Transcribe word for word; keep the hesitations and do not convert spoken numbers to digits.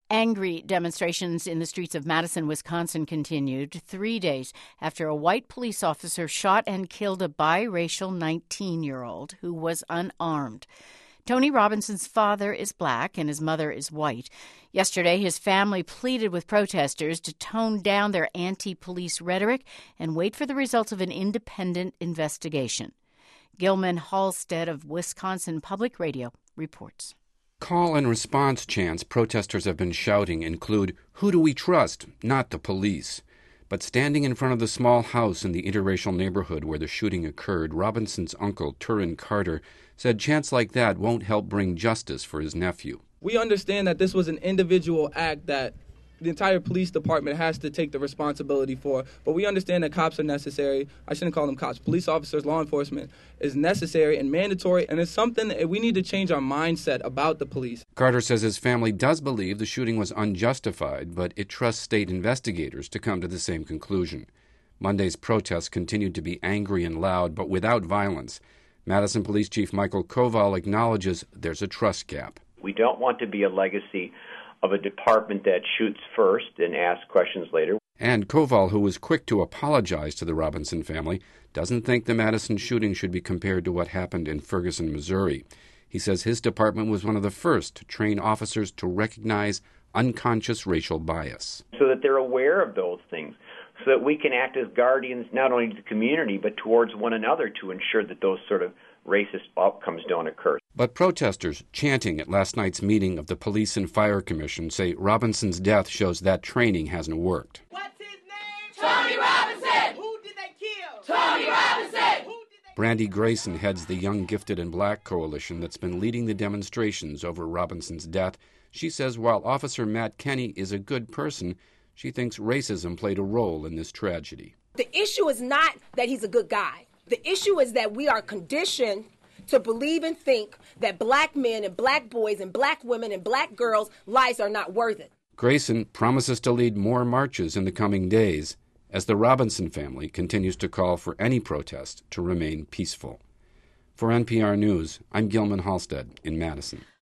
Angry demonstrations in the streets of Madison, Wisconsin continued three days after a white police officer shot and killed a biracial nineteen-year-old who was unarmed. Tony Robinson's father is black and his mother is white. Yesterday, his family pleaded with protesters to tone down their anti-police rhetoric and wait for the results of an independent investigation. Gilman Halstead of Wisconsin Public Radio reports. Call and response chants protesters have been shouting include, "Who do we trust? Not the police." But standing in front of the small house in the interracial neighborhood where the shooting occurred, Robinson's uncle, Turin Carter, said chants like that won't help bring justice for his nephew. We understand that this was an individual act that the entire police department has to take the responsibility for, but we understand that cops are necessary. I shouldn't call them cops. Police officers, law enforcement is necessary and mandatory, and it's something that we need to change our mindset about the police. Carter says his family does believe the shooting was unjustified, but it trusts state investigators to come to the same conclusion. Monday's protests continued to be angry and loud, but without violence. Madison Police Chief Michael Koval acknowledges there's a trust gap. We don't want to be a legacy of a department that shoots first and asks questions later. And Koval, who was quick to apologize to the Robinson family, doesn't think the Madison shooting should be compared to what happened in Ferguson, Missouri. He says his department was one of the first to train officers to recognize unconscious racial bias. So that they're aware of those things, so that we can act as guardians not only to the community but towards one another to ensure that those sort of racist outcomes don't occur. But protesters chanting at last night's meeting of the Police and Fire Commission say Robinson's death shows that training hasn't worked. What's his name? Tony Robinson! Who did they kill? Tony Robinson! Who did they... Brandy Grayson heads the Young, Gifted, and Black coalition that's been leading the demonstrations over Robinson's death. She says while Officer Matt Kenny is a good person, she thinks racism played a role in this tragedy. The issue is not that he's a good guy. The issue is that we are conditioned to believe and think that black men and black boys and black women and black girls' lives are not worth it. Grayson promises to lead more marches in the coming days as the Robinson family continues to call for any protest to remain peaceful. For N P R News, I'm Gilman Halstead in Madison.